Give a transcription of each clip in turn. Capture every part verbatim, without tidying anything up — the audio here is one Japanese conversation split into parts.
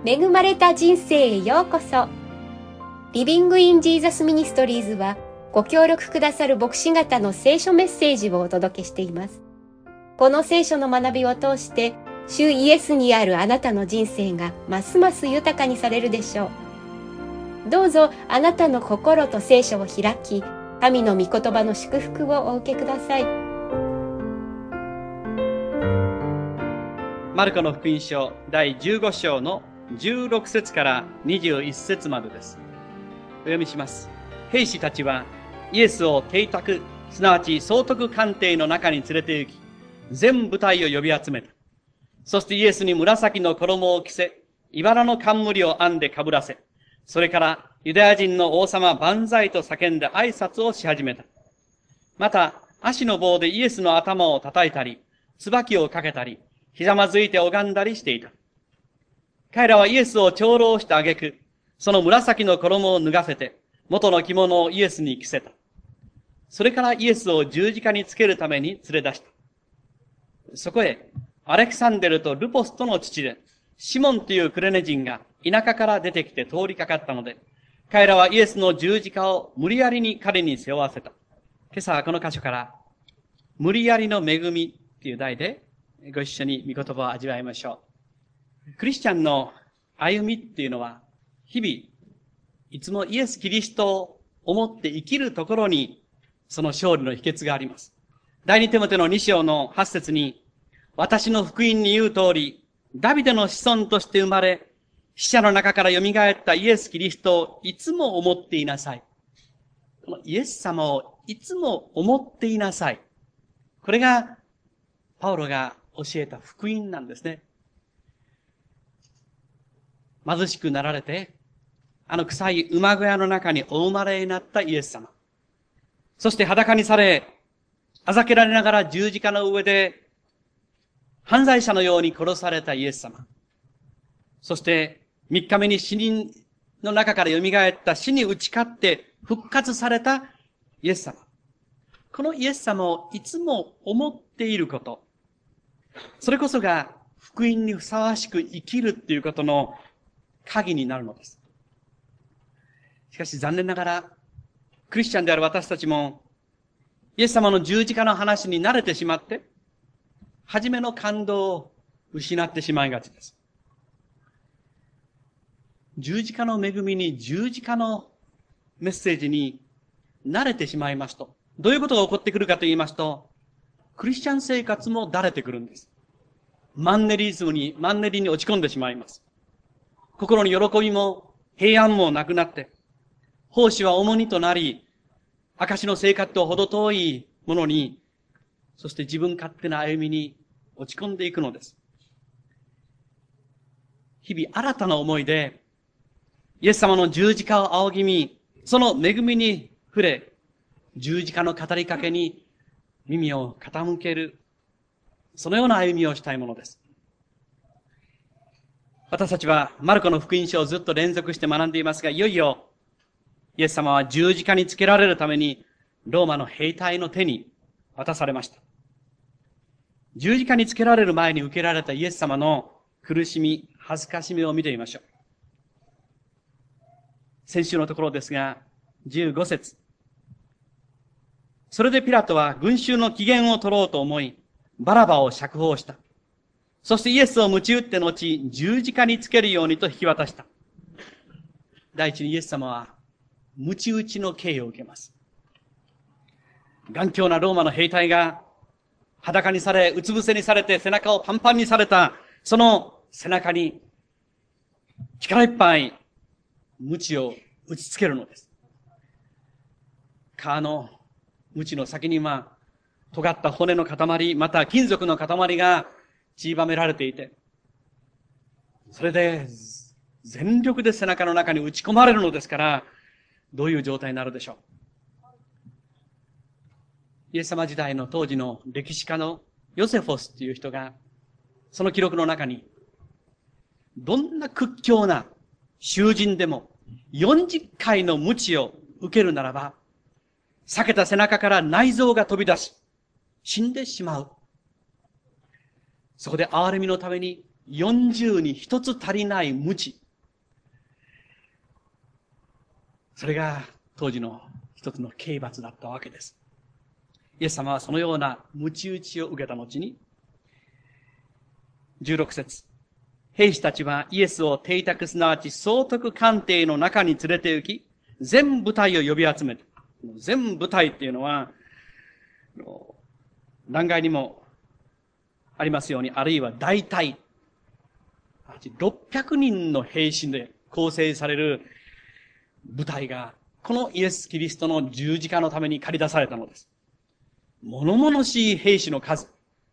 恵まれた人生へようこそ。リビングインジーザスミニストリーズはご協力くださる牧師方の聖書メッセージをお届けしています。この聖書の学びを通して主イエスにあるあなたの人生がますます豊かにされるでしょう。どうぞあなたの心と聖書を開き、神の御言葉の祝福をお受けください。 マルコの福音書だいじゅうご章のじゅうろく節からにじゅういち節までです。お読みします。兵士たちはイエスを邸宅、すなわち総督官邸の中に連れて行き、全部隊を呼び集めた。そしてイエスに紫の衣を着せ、茨の冠を編んで被らせ、それからユダヤ人の王様万歳と叫んで挨拶をし始めた。また、足の棒でイエスの頭を叩いたり、椿をかけたり、ひざまずいて拝んだりしていた。彼らはイエスを長老した挙句、その紫の衣を脱がせて、元の着物をイエスに着せた。それからイエスを十字架につけるために連れ出した。そこへ、アレクサンデルとルポスとの父で、シモンというクレネ人が田舎から出てきて通りかかったので、彼らはイエスの十字架を無理やりに彼に背負わせた。今朝はこの箇所から、無理やりの恵みという題で、ご一緒に御言葉を味わいましょう。クリスチャンの歩みっていうのは、日々、いつもイエス・キリストを思って生きるところに、その勝利の秘訣があります。第二テモテのに章のはち節に、私の福音に言う通り、ダビデの子孫として生まれ、死者の中から蘇ったイエス・キリストをいつも思っていなさい。このイエス様をいつも思っていなさい。これが、パウロが教えた福音なんですね。貧しくなられて、あの臭い馬小屋の中にお生まれになったイエス様。そして裸にされ、あざけられながら十字架の上で、犯罪者のように殺されたイエス様。そして三日目に死人の中から蘇った死に打ち勝って復活されたイエス様。このイエス様をいつも思っていること。それこそが福音にふさわしく生きるっていうことの鍵になるのです。しかし残念ながら、クリスチャンである私たちも、イエス様の十字架の話に慣れてしまって、初めの感動を失ってしまいがちです。十字架の恵みに、十字架のメッセージに慣れてしまいますと、どういうことが起こってくるかと言いますと、クリスチャン生活もだれてくるんです。マンネリズムに、マンネリに落ち込んでしまいます。心に喜びも平安もなくなって、奉仕は重荷となり、証の生活と程遠いものに、そして自分勝手な歩みに落ち込んでいくのです。日々新たな思いで、イエス様の十字架を仰ぎ見、その恵みに触れ、十字架の語りかけに耳を傾ける、そのような歩みをしたいものです。私たちはマルコの福音書をずっと連続して学んでいますが、いよいよイエス様は十字架につけられるためにローマの兵隊の手に渡されました。十字架につけられる前に受けられたイエス様の苦しみ、恥ずかしみを見てみましょう。先週のところですが、じゅうご節。それでピラトは群衆の機嫌を取ろうと思い、バラバを釈放した。そしてイエスを鞭打って後、十字架につけるようにと引き渡した。第一にイエス様は、鞭打ちの刑を受けます。頑強なローマの兵隊が、裸にされ、うつ伏せにされて、背中をパンパンにされた、その背中に、力いっぱい、鞭を打ちつけるのです。皮の鞭の先には、尖った骨の塊、また金属の塊が散りばめられていて、それで、全力で背中の中に打ち込まれるのですから、どういう状態になるでしょう。イエス様時代の当時の歴史家のヨセフォスという人が、その記録の中に、どんな屈強な囚人でもよんじゅっかいの鞭を受けるならば、裂けた背中から内臓が飛び出し、死んでしまう。そこで憐れみのためによんじゅうに一つ足りない鞭。それが当時の一つの刑罰だったわけです。イエス様はそのような鞭打ちを受けた後に、じゅうろく節。兵士たちはイエスを邸宅すなわち総督官邸の中に連れて行き、全部隊を呼び集めた。全部隊っていうのは、欄外にもありますように、あるいは大隊。ろっぴゃくにんの兵士で構成される部隊が、このイエス・キリストの十字架のために駆り出されたのです。物々しい兵士の数。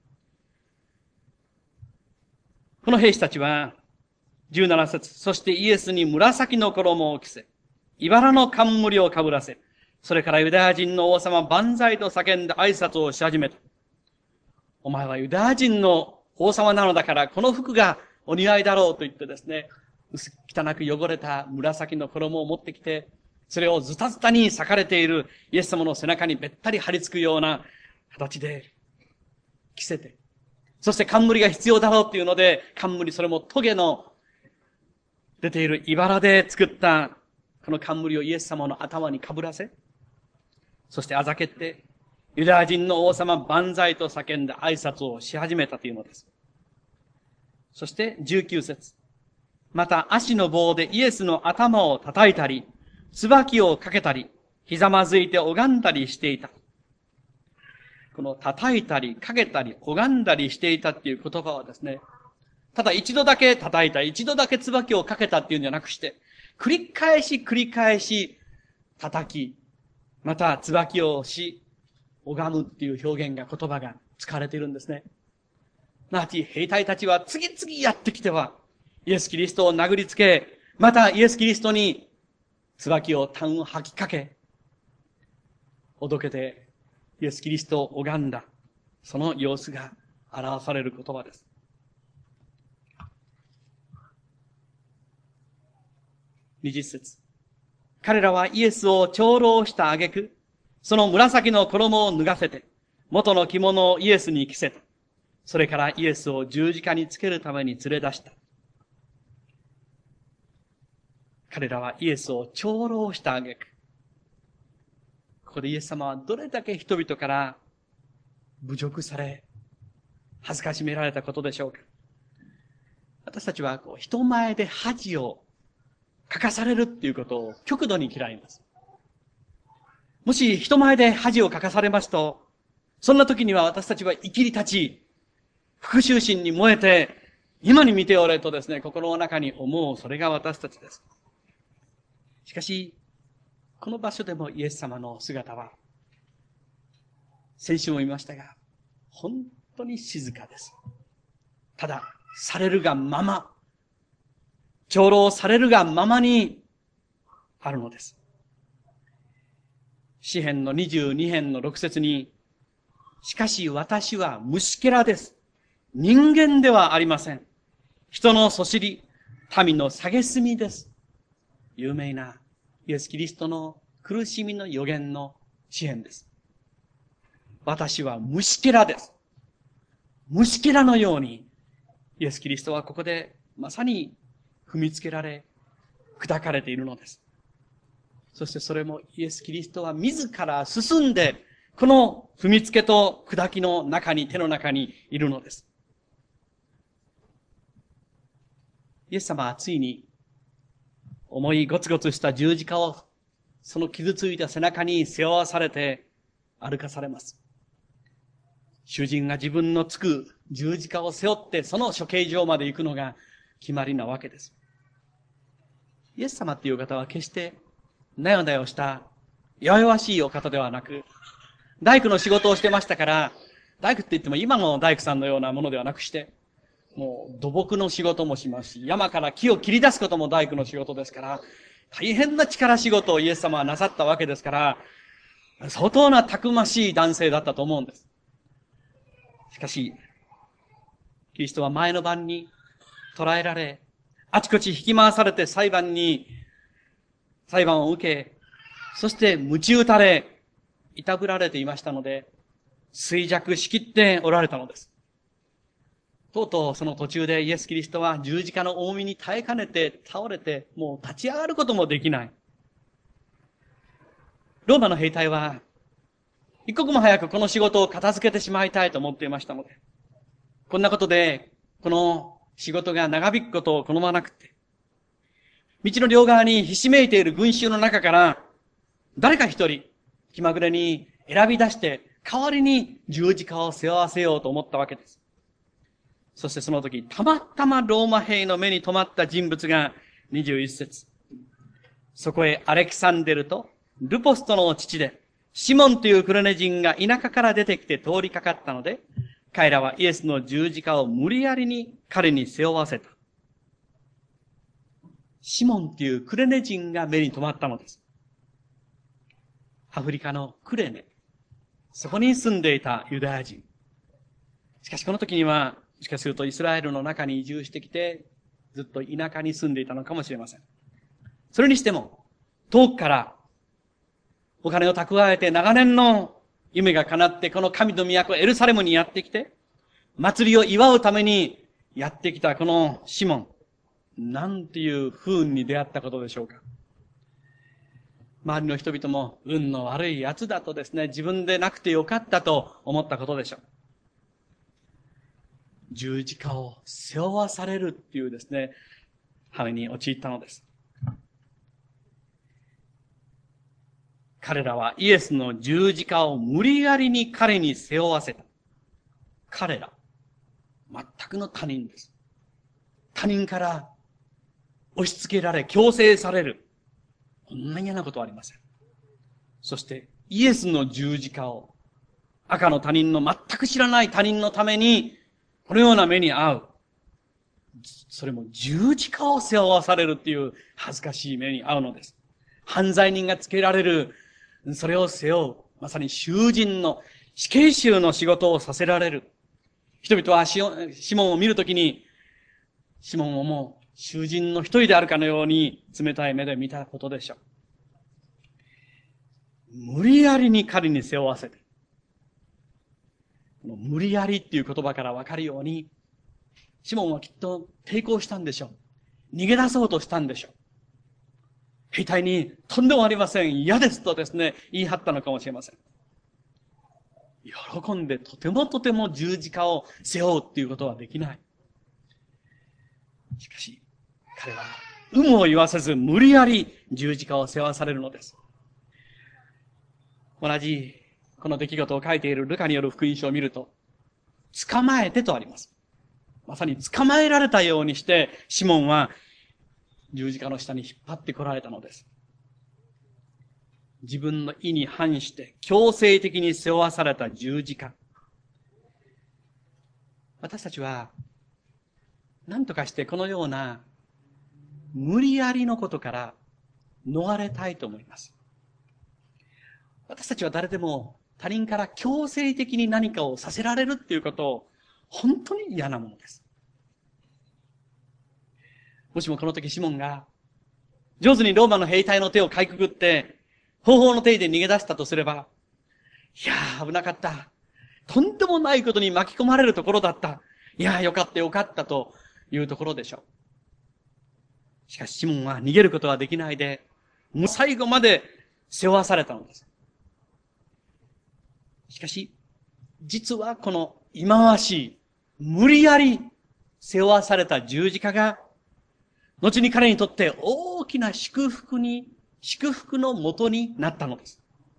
この兵士たちは、じゅうなな節、そしてイエスに紫の衣を着せ、茨の冠をかぶらせ、それからユダヤ人の王様万歳と叫んで挨拶をし始めた。お前はユダヤ人の王様なのだから、この服がお似合いだろうと言ってですね、汚く汚れた紫の衣を持ってきて、それをズタズタに裂かれているイエス様の背中にべったり張り付くような形で着せて、そして冠が必要だろうっていうので、冠、それもトゲの出ている茨で作ったこの冠をイエス様の頭にかぶらせ、そしてあざけって、ユダヤ人の王様万歳と叫んで挨拶をし始めたというのです。そしてじゅうきゅう節。また足の棒でイエスの頭を叩いたり、椿をかけたり、ひざまずいて拝んだりしていた。この叩いたり、かけたり、拝んだりしていたっていう言葉はですね、ただ一度だけ叩いた、一度だけ椿をかけたっていうんじゃなくして、繰り返し繰り返し叩き、また椿をし、拝むっていう表現が、言葉が使われているんですね。なわち兵隊たちは次々やってきては、イエス・キリストを殴りつけ、またイエス・キリストに椿を痰を吐きかけ、おどけてイエス・キリストを拝んだ、その様子が表される言葉です。にじゅう節。彼らはイエスを長老した挙句、その紫の衣を脱がせて、元の着物をイエスに着せた。それからイエスを十字架につけるために連れ出した。彼らはイエスを長老した挙句、ここでイエス様はどれだけ人々から侮辱され、恥ずかしめられたことでしょうか。私たちはこう人前で恥をかかされるっていうことを極度に嫌います。もし人前で恥をかかされますと、そんな時には私たちは生きり立ち、復讐心に燃えて、今に見ておれとですね、心の中に思う、それが私たちです。しかし、この場所でもイエス様の姿は、先週も言いましたが、本当に静かです。ただ、されるがまま、長老されるがままにあるのです。詩編のにじゅうに編のろく節に、しかし私は虫けらです。人間ではありません。人のそしり、民の蔑みです。有名なイエス・キリストの苦しみの予言の詩編です。私は虫けらです。虫けらのように、イエス・キリストはここでまさに踏みつけられ、砕かれているのです。そしてそれもイエス・キリストは自ら進んで、この踏みつけと砕きの中に、手の中にいるのです。イエス様はついに、重いゴツゴツした十字架を、その傷ついた背中に背負わされて歩かされます。主人が自分のつく十字架を背負って、その処刑場まで行くのが決まりなわけです。イエス様っていう方は決して、なよなよした弱々しいお方ではなく、大工の仕事をしてましたから、大工って言っても今の大工さんのようなものではなくして、もう土木の仕事もしますし、山から木を切り出すことも大工の仕事ですから、大変な力仕事をイエス様はなさったわけですから、相当なたくましい男性だったと思うんです。しかし、キリストは前の晩に捕らえられ、あちこち引き回されて裁判に、裁判を受け、そして鞭打たれ、いたぶられていましたので、衰弱しきっておられたのです。 とうとうその途中でイエス・キリストは十字架の重みに耐えかねて倒れて、もう立ち上がることもできない。ローマの兵隊は、一刻も早くこの仕事を片付けてしまいたいと思っていましたので、こんなことで、この仕事が長引くことを好まなくて、道の両側にひしめいている群衆の中から、誰か一人、気まぐれに選び出して、代わりに十字架を背負わせようと思ったわけです。そしてその時、たまたまローマ兵の目に留まった人物がにじゅういち節。そこへアレキサンデルとルポストの父で、シモンというクレネ人が田舎から出てきて通りかかったので、彼らはイエスの十字架を無理やりに彼に背負わせた。シモンというクレネ人が目に留まったのです。アフリカのクレネ。そこに住んでいたユダヤ人。しかしこの時には、もしかするとイスラエルの中に移住してきて、ずっと田舎に住んでいたのかもしれません。それにしても、遠くからお金を蓄えて長年の夢が叶って、この神の都エルサレムにやってきて、祭りを祝うためにやってきたこのシモン。なんていう不運に出会ったことでしょうか。周りの人々も運の悪い奴だとですね、自分でなくてよかったと思ったことでしょう。十字架を背負わされるっていうですね、羽目に陥ったのです。彼らはイエスの十字架を無理やりに彼に背負わせた。彼ら、全くの他人です。他人から押し付けられ、強制される。こんな嫌なことはありません。そして、イエスの十字架を、赤の他人の全く知らない他人のために、このような目に遭う。それも十字架を背負わされるっていう恥ずかしい目に遭うのです。犯罪人がつけられる、それを背負う。まさに囚人の死刑囚の仕事をさせられる。人々はシモンを見るときに、シモンをもう囚人の一人であるかのように冷たい目で見たことでしょう。無理やりに彼に背負わせて。この無理やりっていう言葉からわかるように、シモンはきっと抵抗したんでしょう。逃げ出そうとしたんでしょう。兵隊にとんでもありません。嫌ですとですね、言い張ったのかもしれません。喜んでとてもとても十字架を背負うっていうことはできない。しかし、彼は有無を言わせず無理やり十字架を背負わされるのです。同じこの出来事を書いているルカによる福音書を見ると、捕まえてとあります。まさに捕まえられたようにして、シモンは十字架の下に引っ張ってこられたのです。自分の意に反して強制的に背負わされた十字架。私たちは何とかしてこのような無理やりのことから逃れたいと思います。私たちは誰でも他人から強制的に何かをさせられるっていうことを本当に嫌なものです。もしもこの時シモンが上手にローマの兵隊の手をかいくぐって方法の手で逃げ出したとすれば、いやー危なかった。とんでもないことに巻き込まれるところだった。いやーよかったよかったというところでしょう。しかしシモンは逃げることはできないで、もう最後まで背負わされたのです。しかし、実はこの忌まわしい、無理やり背負わされた十字架が、後に彼にとって大きな祝福に、祝福のもとになったのです。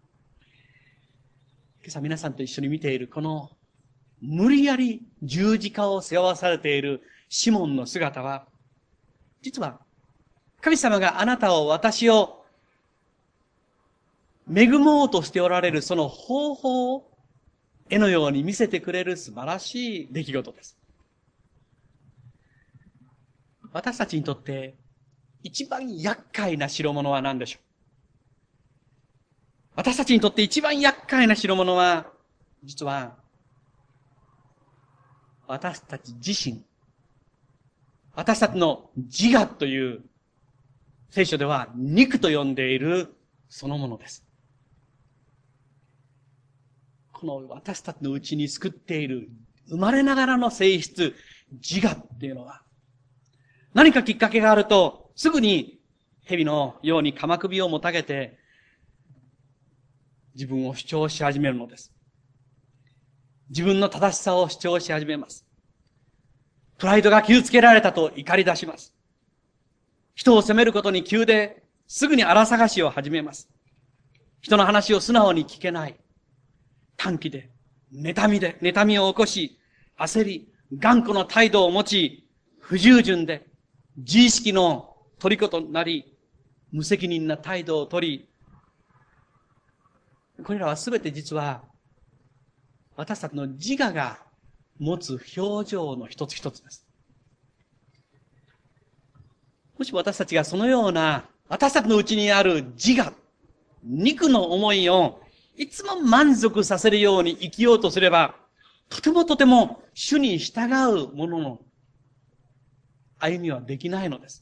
今朝皆さんと一緒に見ているこの無理やり十字架を背負わされているシモンの姿は、実は神様があなたを私を恵もうとしておられるその方法を絵のように見せてくれる素晴らしい出来事です。私たちにとって一番厄介な代物は何でしょう？私たちにとって一番厄介な代物は、実は私たち自身、私たちの自我という聖書では肉と呼んでいるそのものです。この私たちのうちに救っている生まれながらの性質、 自我っていうのは、何かきっかけがあると、すぐに蛇のように鎌首をもたげて、自分を主張し始めるのです。自分の正しさを主張し始めます。プライドが傷つけられたと怒り出します。人を責めることに急で、すぐに荒探しを始めます。人の話を素直に聞けない。短気で、妬みで、妬みを起こし、焦り、頑固な態度を持ち、不従順で、自意識の虜となり、無責任な態度をとり、これらはすべて実は、私たちの自我が持つ表情の一つ一つです。もしも私たちがそのような、私たちのうちにある自我、肉の思いをいつも満足させるように生きようとすれば、とてもとても主に従うものの歩みはできないのです。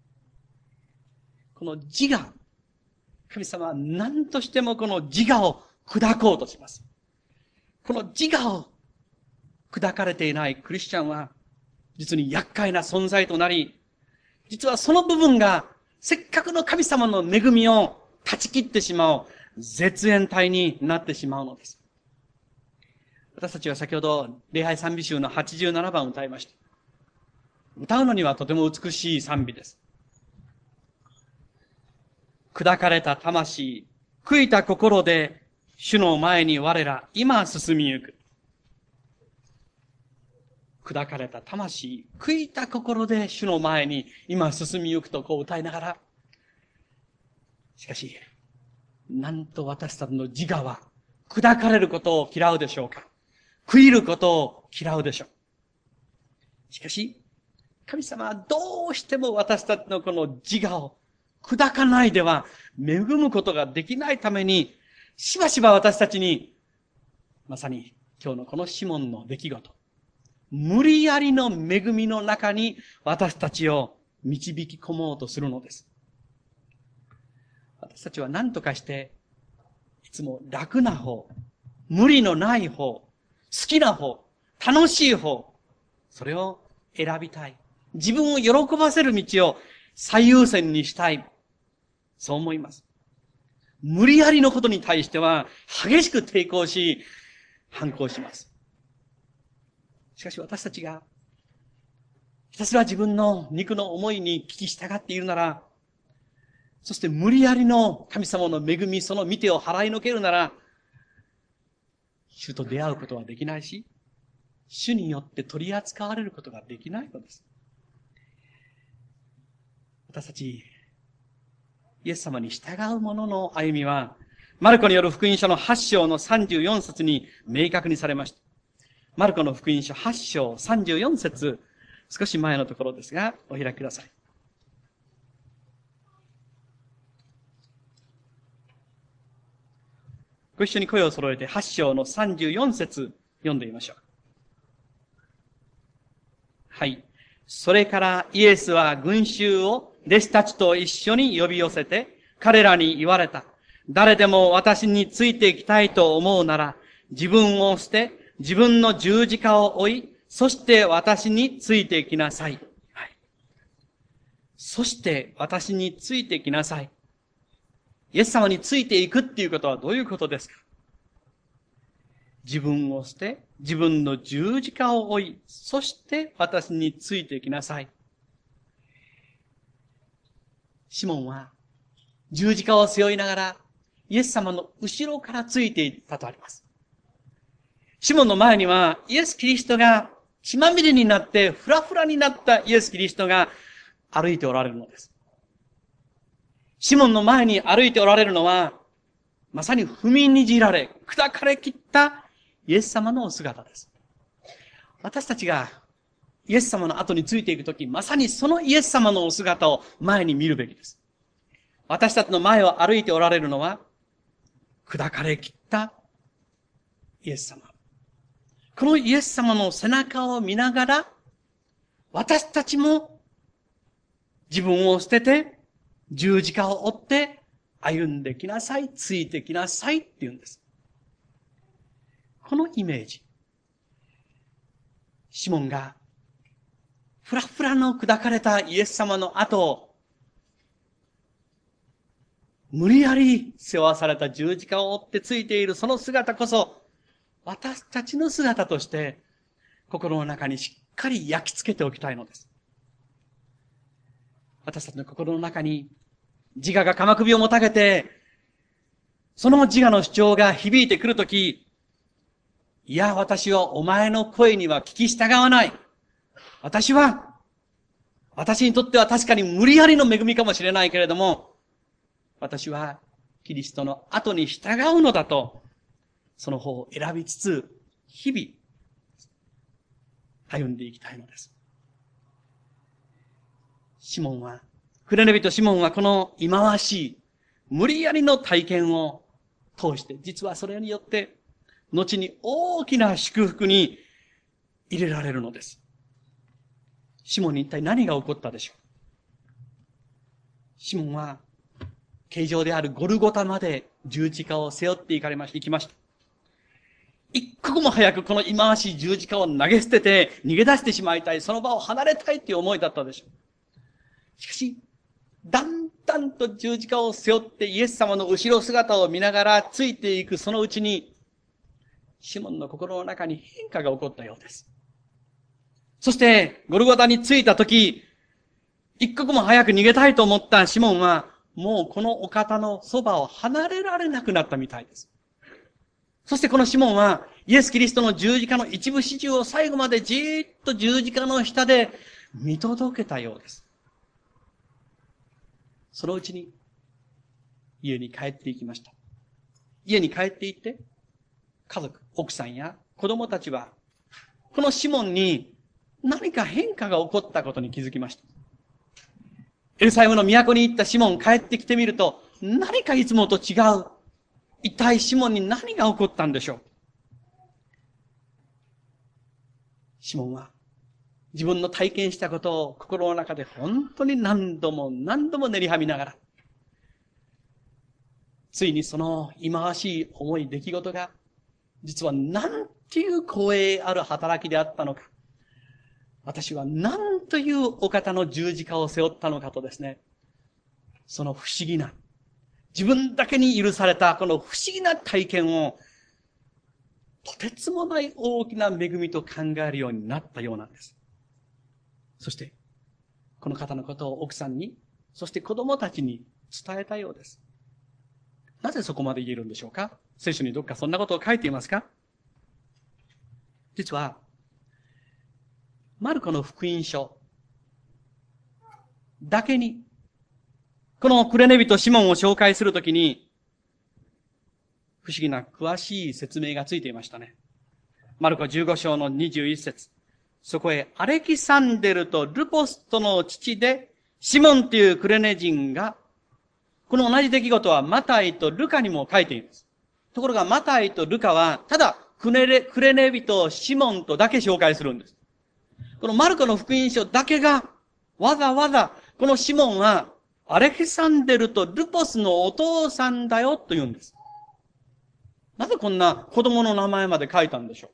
この自我、神様は何としてもこの自我を砕こうとします。この自我を砕かれていないクリスチャンは、実に厄介な存在となり、実はその部分が、せっかくの神様の恵みを断ち切ってしまう、絶縁体になってしまうのです。私たちは先ほど、礼拝賛美集のはちじゅうななばんを歌いました。歌うのにはとても美しい賛美です。砕かれた魂、悔いた心で、主の前に我ら、今進みゆく。砕かれた魂、悔いた心で主の前に今進みゆくとこう歌いながら、しかし、なんと私たちの自我は砕かれることを嫌うでしょうか。悔いることを嫌うでしょう。しかし、神様はどうしても私たちのこの自我を砕かないでは恵むことができないために、しばしば私たちに、まさに今日のこのシモンの出来事、無理やりの恵みの中に私たちを導き込もうとするのです。私たちは何とかして、いつも楽な方、無理のない方、好きな方、楽しい方、それを選びたい。自分を喜ばせる道を最優先にしたい。そう思います。無理やりのことに対しては激しく抵抗し、反抗します。しかし私たちが、ひたすら自分の肉の思いに聞き従っているなら、そして無理やりの神様の恵み、その見てを払いのけるなら、主と出会うことはできないし、主によって取り扱われることができないのです。私たち、イエス様に従う者の歩みは、マルコによる福音書のはち章のさんじゅうよん節に明確にされました。マルコの福音書はち章さんじゅうよん節、少し前のところですが、お開きください。ご一緒に声を揃えてはち章のさんじゅうよん節読んでみましょう。はい。それからイエスは群衆を弟子たちと一緒に呼び寄せて、彼らに言われた。誰でも私についていきたいと思うなら、自分を捨て、自分の十字架を追い、そして私についてきなさい。はい。そして私についてきなさい。イエス様についていくっていうことはどういうことですか？自分を捨て、自分の十字架を追い、そして私についてきなさい。シモンは十字架を背負いながらイエス様の後ろからついていったとあります。シモンの前にはイエス・キリストが血まみれになってフラフラになったイエス・キリストが歩いておられるのです。シモンの前に歩いておられるのは、まさに踏みにじられ、砕かれ切ったイエス様のお姿です。私たちがイエス様の後についていくとき、まさにそのイエス様のお姿を前に見るべきです。私たちの前を歩いておられるのは、砕かれ切ったイエス様。このイエス様の背中を見ながら、私たちも自分を捨てて、十字架を追って歩んできなさい、ついてきなさいって言うんです。このイメージ。シモンがふらふらの砕かれたイエス様の後を、無理やり背負わされた十字架を追ってついているその姿こそ、私たちの姿として、心の中にしっかり焼き付けておきたいのです。私たちの心の中に、自我が鎌首をもたげて、その自我の主張が響いてくるとき、いや、私はお前の声には聞き従わない。私は、私にとっては確かに無理やりの恵みかもしれないけれども、私はキリストの後に従うのだと、その方を選びつつ、日々、歩んでいきたいのです。シモンは、クレネ人シモンはこの忌まわしい、無理やりの体験を通して、実はそれによって、後に大きな祝福に入れられるのです。シモンに一体何が起こったでしょう。シモンは、形状であるゴルゴタまで十字架を背負って行かれまし、行きました。一刻も早くこの忌まわしい十字架を投げ捨てて逃げ出してしまいたい、その場を離れたいっていう思いだったでしょう。しかし、だんだんと十字架を背負ってイエス様の後ろ姿を見ながらついていくそのうちに、シモンの心の中に変化が起こったようです。そして、ゴルゴタに着いたとき、一刻も早く逃げたいと思ったシモンは、もうこのお方のそばを離れられなくなったみたいです。そしてこのシモンは、イエス・キリストの十字架の一部始終を最後までじーっと十字架の下で見届けたようです。そのうちに、家に帰っていきました。家に帰っていって、家族、奥さんや子供たちは、このシモンに何か変化が起こったことに気づきました。エルサレムの都に行ったシモン帰ってきてみると、何かいつもと違う。一体シモンに何が起こったんでしょう。シモンは自分の体験したことを心の中で本当に何度も何度も練りはみながら、ついにその忌まわしい重い出来事が、実は何ていう光栄ある働きであったのか。私は何というお方の十字架を背負ったのかとですね、その不思議な、自分だけに許されたこの不思議な体験を、とてつもない大きな恵みと考えるようになったようなんです。そして、この方のことを奥さんに、そして子供たちに伝えたようです。なぜそこまで言えるんでしょうか？聖書にどっかそんなことを書いていますか？実は、マルコの福音書だけに、このクレネ人シモンを紹介するときに、不思議な詳しい説明がついていましたね。マルコじゅうご章のにじゅういち節。そこへアレキサンデルとルポスとの父で、シモンというクレネ人が、この同じ出来事はマタイとルカにも書いています。ところがマタイとルカは、ただクレネ、クレネ人シモンとだけ紹介するんです。このマルコの福音書だけが、わざわざ、このシモンは、アレキサンデルとルポスのお父さんだよと言うんです。なぜこんな子供の名前まで書いたんでしょ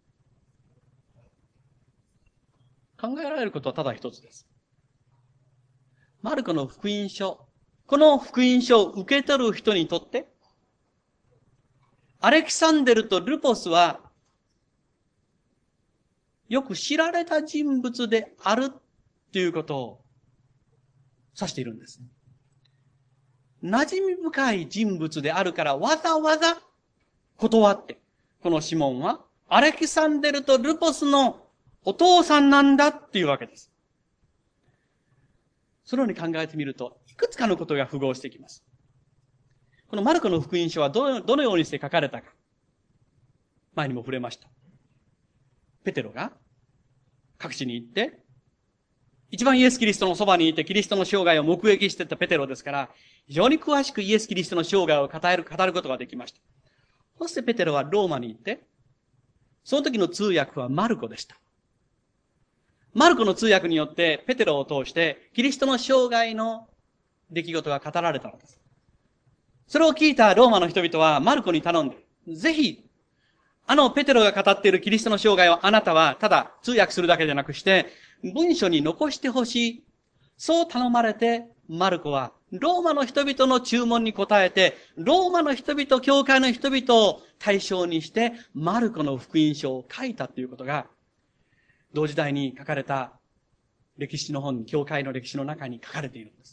う？考えられることはただ一つです。マルコの福音書、この福音書を受け取る人にとって、アレキサンデルとルポスは、よく知られた人物であるということを指しているんです。馴染み深い人物であるからわざわざ断って、このシモンはアレキサンデルとルポスのお父さんなんだっていうわけです。そのように考えてみると、いくつかのことが符合してきます。このマルコの福音書はどの、どのようにして書かれたか。前にも触れました。ペテロが各地に行って、一番イエス・キリストのそばにいて、キリストの生涯を目撃していたペテロですから、非常に詳しくイエス・キリストの生涯を語る、語ることができました。そしてペテロはローマに行って、その時の通訳はマルコでした。マルコの通訳によって、ペテロを通して、キリストの生涯の出来事が語られたのです。それを聞いたローマの人々は、マルコに頼んで、ぜひ、 あのペテロが語っているキリストの生涯をあなたはただ通訳するだけじゃなくして、文書に残してほしい。そう頼まれて、マルコはローマの人々の注文に応えて、ローマの人々、教会の人々を対象にして、マルコの福音書を書いたということが、同時代に書かれた歴史の本、教会の歴史の中に書かれているんです。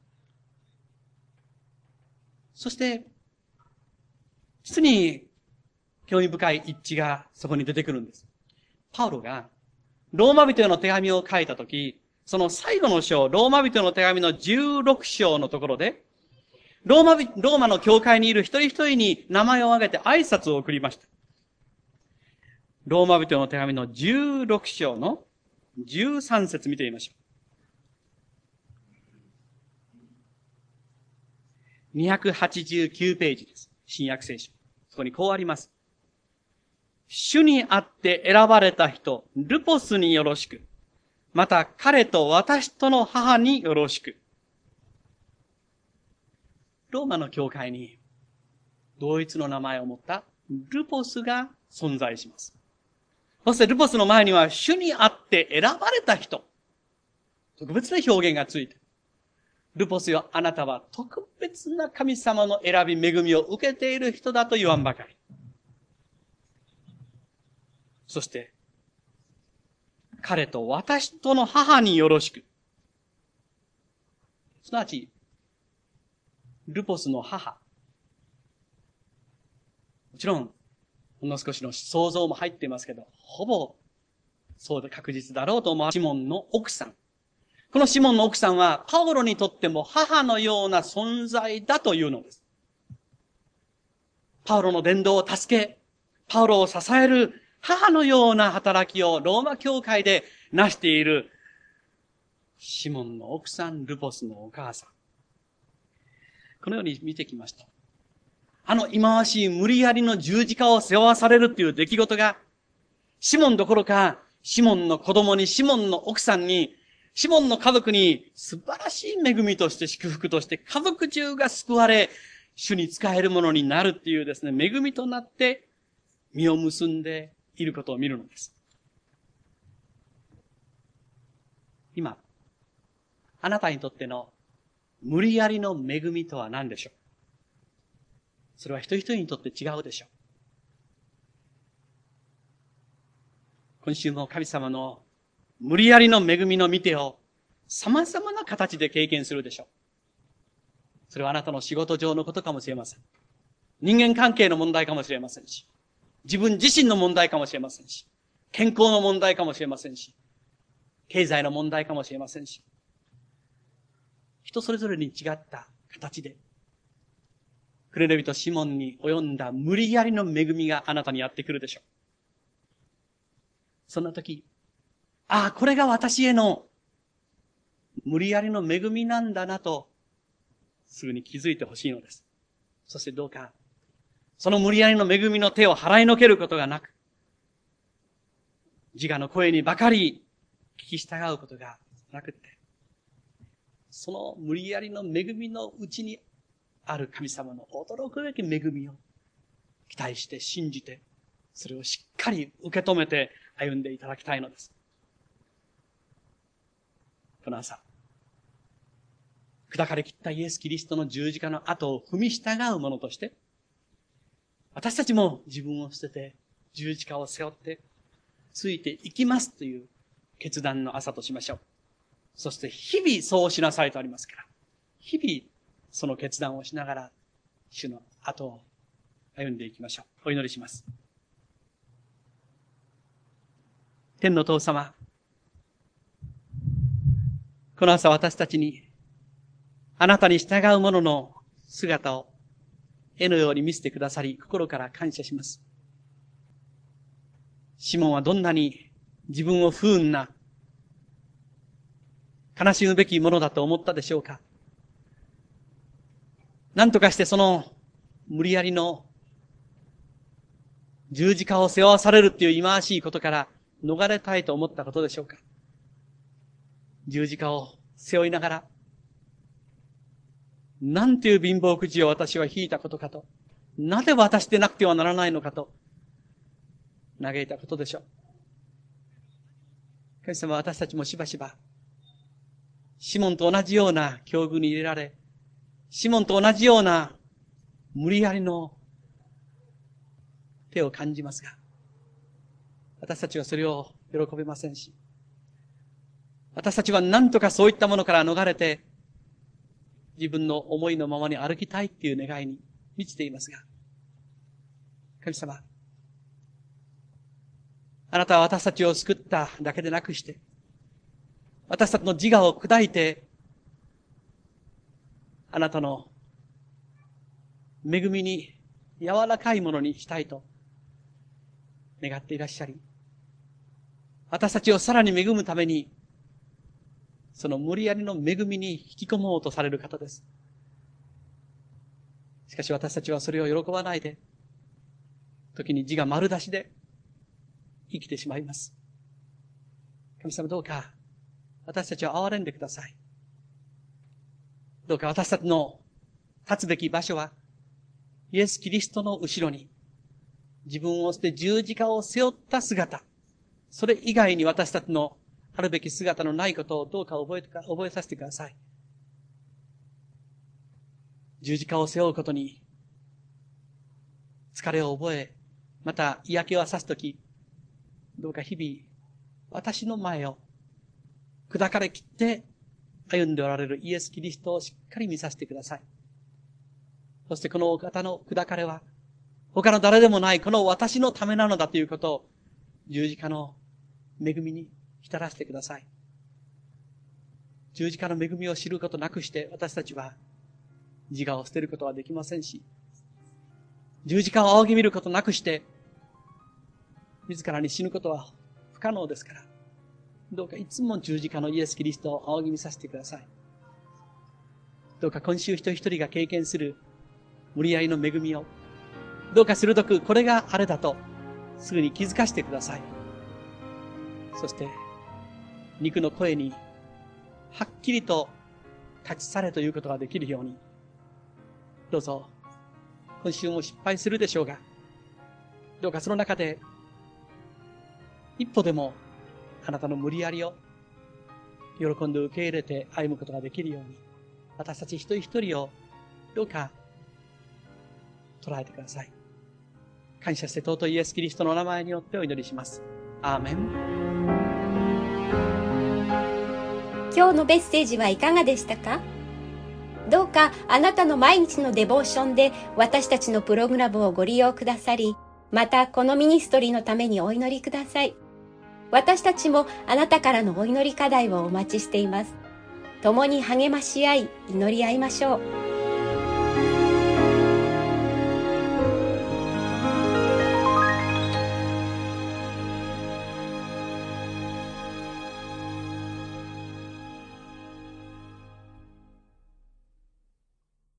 そして、実に興味深い一致がそこに出てくるんです。パウロがローマ人への手紙を書いたとき、その最後の章、ローマ人への手紙のじゅうろく章のところで、ローマび、ローマの教会にいる一人一人に名前を挙げて挨拶を送りました。ローマ人への手紙のじゅうろく章のじゅうさん節見てみましょう。にひゃくはちじゅうきゅうページです。新約聖書。そこにこうあります。主にあって選ばれた人、ルポスによろしく。また彼と私との母によろしく。ローマの教会に同一の名前を持ったルポスが存在します。そしてルポスの前には主にあって選ばれた人。特別な表現がついている。ルポスよ、あなたは特別な神様の選び恵みを受けている人だと言わんばかり。そして、彼と私との母によろしく。すなわち、ルポスの母。もちろん、ほんの少しの想像も入っていますけど、ほぼ、そうで確実だろうと思うシモンの奥さん。このシモンの奥さんは、パウロにとっても母のような存在だというのです。パウロの伝道を助け、パウロを支える母のような働きをローマ教会で成しているシモンの奥さん、ルポスのお母さん。このように見てきました。あの忌まわしい無理やりの十字架を背負わされるという出来事が、シモンどころか、シモンの子供に、シモンの奥さんに、シモンの家族に素晴らしい恵みとして祝福として家族中が救われ、主に仕えるものになるっていうですね、恵みとなって実を結んでいることを見るのです。今、あなたにとっての無理やりの恵みとは何でしょう？それは一人一人にとって違うでしょう。今週も神様の無理やりの恵みの見てを様々な形で経験するでしょう。それはあなたの仕事上のことかもしれません。人間関係の問題かもしれませんし、自分自身の問題かもしれませんし、健康の問題かもしれませんし、経済の問題かもしれませんし、人それぞれに違った形で、クレネビとシモンに及んだ無理やりの恵みがあなたにやってくるでしょう。そんな時、ああ、これが私への無理やりの恵みなんだなと、すぐに気づいてほしいのです。そしてどうか、その無理やりの恵みの手を払いのけることがなく、自我の声にばかり聞き従うことがなくって、その無理やりの恵みのうちにある神様の驚くべき恵みを期待して信じて、それをしっかり受け止めて歩んでいただきたいのです。この朝、砕かれきったイエス・キリストの十字架の後を踏み従う者として、私たちも自分を捨てて十字架を背負ってついていきますという決断の朝としましょう。そして日々そうしなさいとありますから、日々その決断をしながら主の後を歩んでいきましょう。お祈りします。天の父様、この朝私たちにあなたに従う者の姿を絵のように見せてくださり、心から感謝します。シモンはどんなに自分を不運な、悲しむべきものだと思ったでしょうか。何とかしてその無理やりの十字架を背負わされるっていう忌まわしいことから逃れたいと思ったことでしょうか。十字架を背負いながら、なんていう貧乏くじを私は引いたことかと、なぜ私でなくてはならないのかと、 嘆いたことでしょう。神様は私たちもしばしば、シモンと同じような境遇に入れられ、シモンと同じような無理やりの手を感じますが、私たちはそれを喜べませんし、私たちは何とかそういったものから逃れて、自分の思いのままに歩きたいっていう願いに満ちていますが、神様、あなたは私たちを救っただけでなくして、私たちの自我を砕いて、あなたの恵みに柔らかいものにしたいと願っていらっしゃり、私たちをさらに恵むために、その無理やりの恵みに引き込もうとされる方です。しかし私たちはそれを喜ばないで、時に自我丸出しで生きてしまいます。神様どうか私たちを憐れんでください。どうか私たちの立つべき場所はイエス・キリストの後ろに自分を捨て十字架を背負った姿、それ以外に私たちのあるべき姿のないことをどうか覚えてか、覚えさせてください。十字架を背負うことに疲れを覚え、また嫌気をさすとき、どうか日々私の前を砕かれきって歩んでおられるイエス・キリストをしっかり見させてください。そしてこのお方の砕かれは他の誰でもないこの私のためなのだということを十字架の恵みに浸らせてください。十字架の恵みを知ることなくして私たちは自我を捨てることはできませんし、十字架を仰ぎ見ることなくして自らに死ぬことは不可能ですから、どうかいつも十字架のイエス・キリストを仰ぎ見させてください。どうか今週一人一人が経験する無理やりの恵みを、どうか鋭くこれがあれだとすぐに気づかせてください。そして肉の声にはっきりと立ち去れということができるように、どうぞ今週も失敗するでしょうが、どうかその中で一歩でもあなたの無理やりを喜んで受け入れて歩むことができるように、私たち一人一人をどうか捉えてください。感謝して尊いイエス・キリストのお名前によってお祈りします。アーメン。 今日のメッセージはいかがでしたか？どうかあなたの毎日のデボーションで私たちのプログラムをご利用くださり、またこのミニストリーのためにお祈りください。私たちもあなたからのお祈り課題をお待ちしています。共に励まし合い、祈り合いましょう。